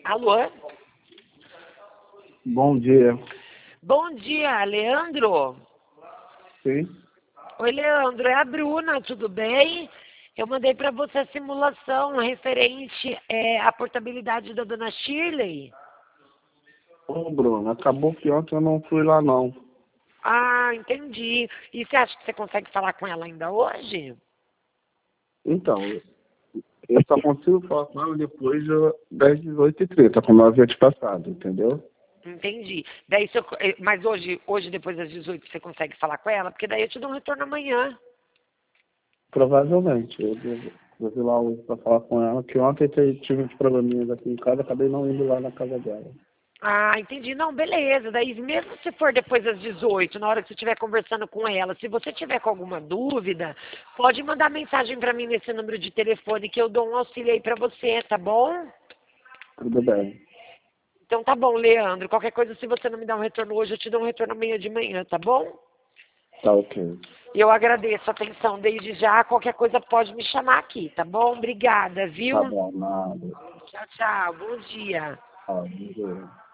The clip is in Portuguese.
Alô? Bom dia. Bom dia, Leandro. Sim? Oi, Leandro, é a Bruna, tudo bem? Eu mandei para você a simulação referente à portabilidade da dona Shirley. Ô, Bruno, acabou que ontem eu não fui lá, não. Ah, entendi. E você acha que você consegue falar com ela ainda hoje? Então, eu só consigo falar com ela depois das 18h30, como eu havia te passado, entendeu? Entendi. Daí, mas hoje, depois das 18, você consegue falar com ela? Porque daí eu te dou um retorno amanhã. Provavelmente. Eu vou lá hoje pra falar com ela, que ontem tive uns probleminhas aqui em casa, acabei não indo lá na casa dela. Ah, entendi. Não, beleza. Daí, mesmo se for depois das 18, na hora que você estiver conversando com ela, se você tiver com alguma dúvida, pode mandar mensagem para mim nesse número de telefone que eu dou um auxílio aí para você, tá bom? Tudo bem. Então tá bom, Leandro. Qualquer coisa, se você não me dá um retorno hoje, eu te dou um retorno amanhã de manhã, tá bom? Tá ok. E eu agradeço a atenção desde já. Qualquer coisa pode me chamar aqui, tá bom? Obrigada, viu? Tá bom, nada. Tchau, tchau. Bom dia. Tá, bom dia.